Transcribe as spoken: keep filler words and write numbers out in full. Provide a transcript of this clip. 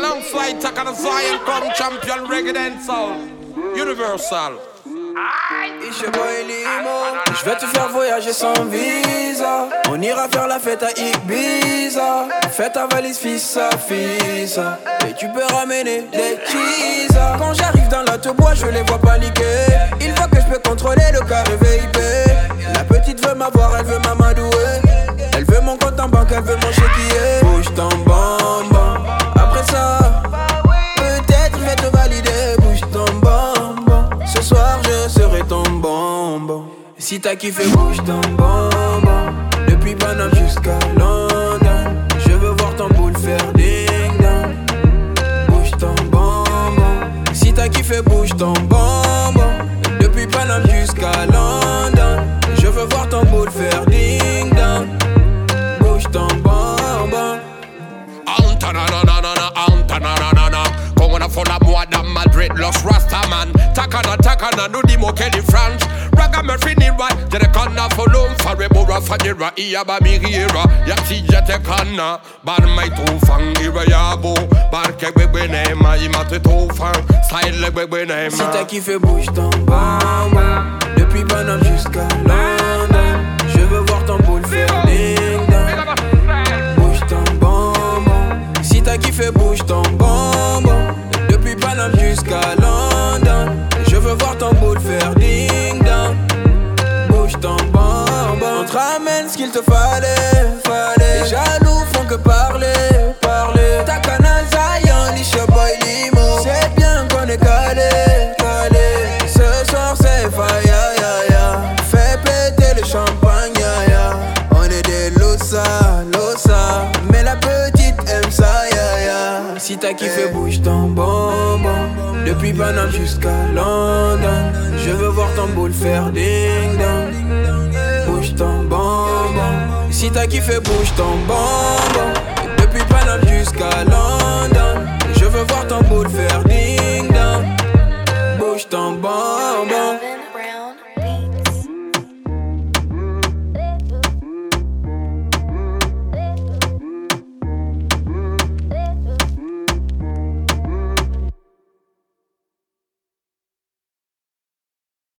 Alongside Takana Zion come champion reggae dancehall Universal. Je vais te faire voyager sans visa. On ira faire la fête à Ibiza. Fais ta valise fissa fissa. Et tu peux ramener des cheese. Quand j'arrive dans la te bois je les vois paniquer. Il faut que je peux contrôler le carré V I P. La petite veut m'avoir, elle veut m'amadouer. Elle veut mon compte en banque, elle veut mon chéquier. Bouge ton bambam. Après ça peut-être je vais te valider. Bouge ton bambam. Ce soir je serai ton bonbon. Si t'as kiffé bouge ton bonbon. Depuis Paname jusqu'à London. Je veux voir ton boule faire ding dong. Bouge ton bonbon. Si t'as kiffé bouge ton bonbon. Depuis Paname jusqu'à London. Je veux voir ton boule faire ding dong. Bouge ton bonbon. Antananana, antananana. Kongona fola moi dans Madrid, Los Rastaman. Takana, takana, nous dis Kelly French. Raga me fini right, jere kana follow. Fare bora fadira, iya ba miriera. Yati jete kana, bar mai tu fangira yabo. Bar ke bebe ne ma imate tu fan. Style bebe ne ma. Si t'as kiffé bouge ton bonbon. Depuis Paname jusqu'à London. Je veux voir ton boule faire ding dong. Bouge ton bonbon. Si t'as kiffé bouge ton bonbon. Depuis Paname jusqu'à London. Je veux voir ton boule faire ding dong. Bouge ton bonbon. On te ramène ce qu'il te fallait, fallait. Les jaloux font que parler, parler. Takana Zion, Lisha Boy Limo. C'est bien qu'on est calé, calé. Ce soir c'est fire, ya, ya. Fais péter le champagne, ya, ya. On est des losa, losa. Mais la petite aime ça, ya, ya. Si t'as kiffé bouge ton bonbon. Depuis Paname jusqu'à London. Je veux voir ton boule faire ding dong. Bouge ton bonbon. Si t'as kiffé bouge ton bonbon. Depuis Paname jusqu'à London. Je veux voir ton boule faire